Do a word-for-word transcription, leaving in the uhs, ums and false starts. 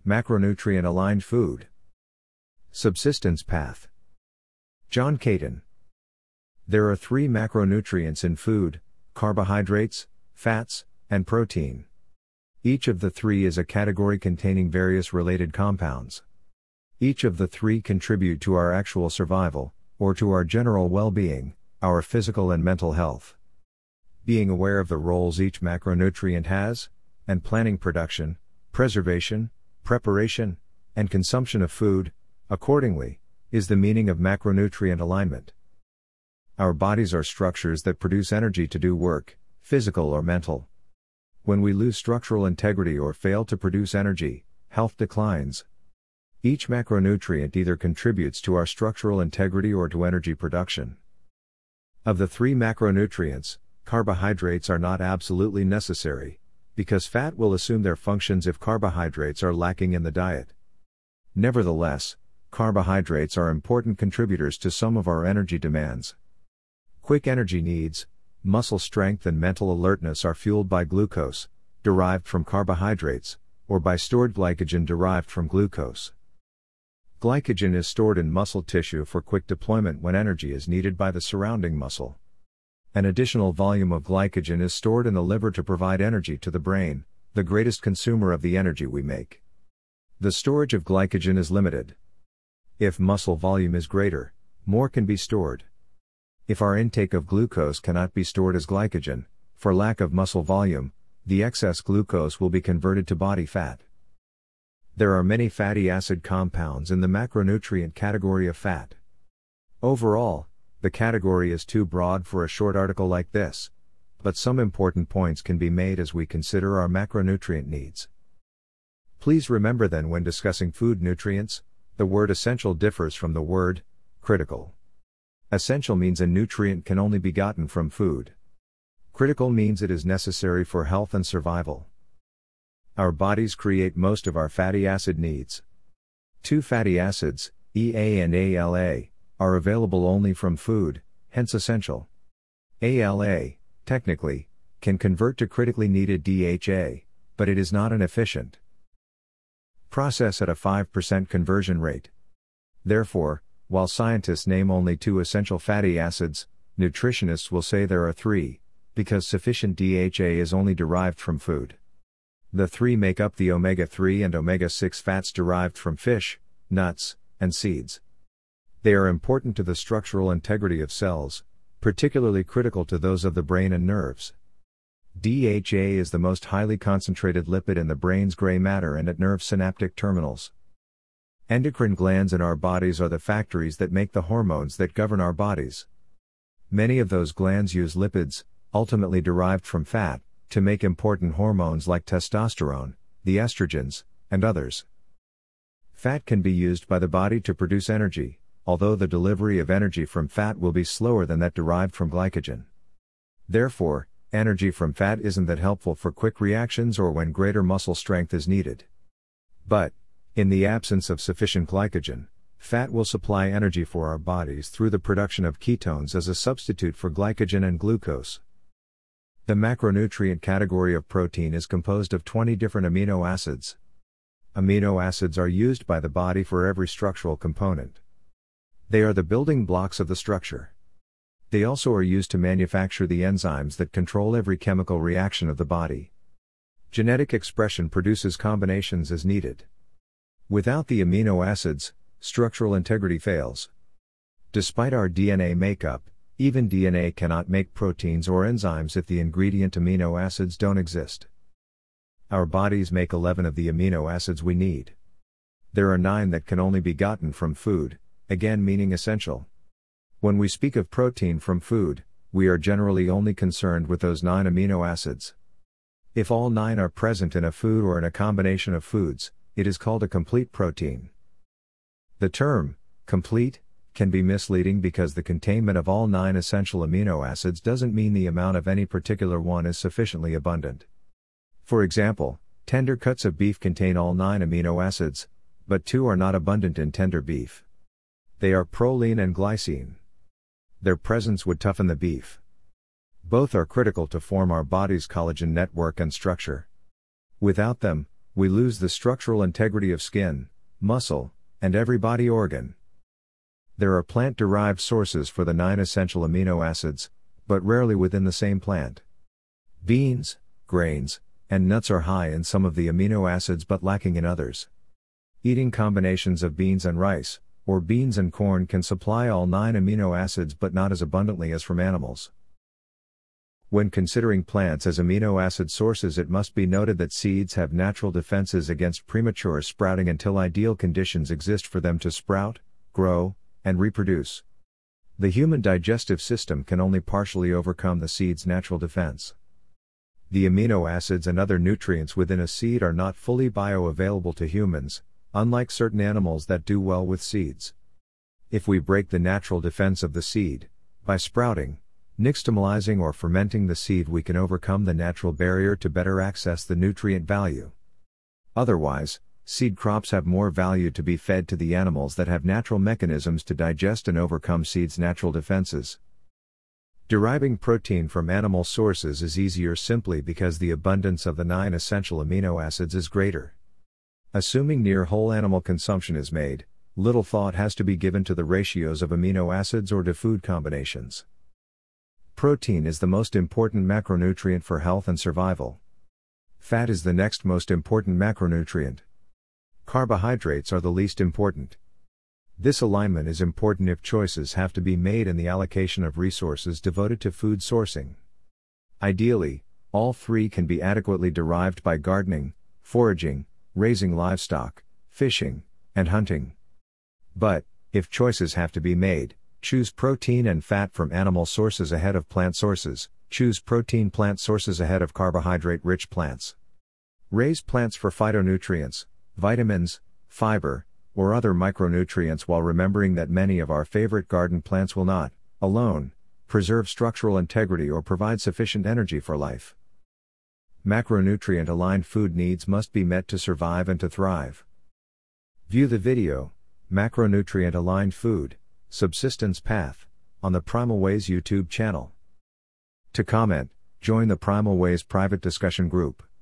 Macronutrient-aligned food. Subsistence path. John Caton. There are three macronutrients in food: carbohydrates, fats, and protein. Each of the three is a category containing various related compounds. Each of the three contribute to our actual survival, or to our general well-being, our physical and mental health. Being aware of the roles each macronutrient has, and planning production, preservation, preparation, and consumption of food, accordingly, is the meaning of macronutrient alignment. Our bodies are structures that produce energy to do work, physical or mental. When we lose structural integrity or fail to produce energy, health declines. Each macronutrient either contributes to our structural integrity or to energy production. Of the three macronutrients, carbohydrates are not absolutely necessary, because fat will assume their functions if carbohydrates are lacking in the diet. Nevertheless, carbohydrates are important contributors to some of our energy demands. Quick energy needs, muscle strength and mental alertness are fueled by glucose, derived from carbohydrates, or by stored glycogen derived from glucose. Glycogen is stored in muscle tissue for quick deployment when energy is needed by the surrounding muscle. An additional volume of glycogen is stored in the liver to provide energy to the brain, the greatest consumer of the energy we make. The storage of glycogen is limited. If muscle volume is greater, more can be stored. If our intake of glucose cannot be stored as glycogen, for lack of muscle volume, the excess glucose will be converted to body fat. There are many fatty acid compounds in the macronutrient category of fat. Overall, the category is too broad for a short article like this, but some important points can be made as we consider our macronutrient needs. Please remember then, when discussing food nutrients, the word essential differs from the word critical. Essential means a nutrient can only be gotten from food. Critical means it is necessary for health and survival. Our bodies create most of our fatty acid needs. Two fatty acids, E A and A L A, are available only from food, hence essential. A L A, technically, can convert to critically needed D H A, but it is not an efficient process at a five percent conversion rate. Therefore, while scientists name only two essential fatty acids, nutritionists will say there are three, because sufficient D H A is only derived from food. The three make up the omega three and omega six fats derived from fish, nuts, and seeds. They are important to the structural integrity of cells, particularly critical to those of the brain and nerves. D H A is the most highly concentrated lipid in the brain's gray matter and at nerve synaptic terminals. Endocrine glands in our bodies are the factories that make the hormones that govern our bodies. Many of those glands use lipids, ultimately derived from fat, to make important hormones like testosterone, the estrogens, and others. Fat can be used by the body to produce energy, although the delivery of energy from fat will be slower than that derived from glycogen. Therefore, energy from fat isn't that helpful for quick reactions or when greater muscle strength is needed. But, in the absence of sufficient glycogen, fat will supply energy for our bodies through the production of ketones as a substitute for glycogen and glucose. The macronutrient category of protein is composed of twenty different amino acids. Amino acids are used by the body for every structural component. They are the building blocks of the structure. They also are used to manufacture the enzymes that control every chemical reaction of the body. Genetic expression produces combinations as needed. Without the amino acids, structural integrity fails. Despite our D N A makeup, even D N A cannot make proteins or enzymes if the ingredient amino acids don't exist. Our bodies make eleven of the amino acids we need. There are nine that can only be gotten from food, again meaning essential. When we speak of protein from food, we are generally only concerned with those nine amino acids. If all nine are present in a food or in a combination of foods, it is called a complete protein. The term, complete, can be misleading because the containment of all nine essential amino acids doesn't mean the amount of any particular one is sufficiently abundant. For example, tender cuts of beef contain all nine amino acids, but two are not abundant in tender beef. They are proline and glycine. Their presence would toughen the beef. Both are critical to form our body's collagen network and structure. Without them, we lose the structural integrity of skin, muscle, and every body organ. There are plant-derived sources for the nine essential amino acids, but rarely within the same plant. Beans, grains, and nuts are high in some of the amino acids but lacking in others. Eating combinations of beans and rice, or beans and corn can supply all nine amino acids but not as abundantly as from animals. When considering plants as amino acid sources, it must be noted that seeds have natural defenses against premature sprouting until ideal conditions exist for them to sprout, grow, and reproduce. The human digestive system can only partially overcome the seed's natural defense. The amino acids and other nutrients within a seed are not fully bioavailable to humans, unlike certain animals that do well with seeds. If we break the natural defense of the seed, by sprouting, nixtamalizing or fermenting the seed, we can overcome the natural barrier to better access the nutrient value. Otherwise, seed crops have more value to be fed to the animals that have natural mechanisms to digest and overcome seeds' natural defenses. Deriving protein from animal sources is easier simply because the abundance of the nine essential amino acids is greater. Assuming near whole animal consumption is made, little thought has to be given to the ratios of amino acids or to food combinations. Protein is the most important macronutrient for health and survival. Fat is the next most important macronutrient. Carbohydrates are the least important. This alignment is important if choices have to be made in the allocation of resources devoted to food sourcing. Ideally, all three can be adequately derived by gardening, foraging, raising livestock, fishing, and hunting. But, if choices have to be made, choose protein and fat from animal sources ahead of plant sources, choose protein plant sources ahead of carbohydrate-rich plants. Raise plants for phytonutrients, vitamins, fiber, or other micronutrients while remembering that many of our favorite garden plants will not, alone, preserve structural integrity or provide sufficient energy for life. Macronutrient-aligned food needs must be met to survive and to thrive. View the video, Macronutrient-Aligned Food, Subsistence Path, on the Primal Ways YouTube channel. To comment, join the Primal Ways private discussion group.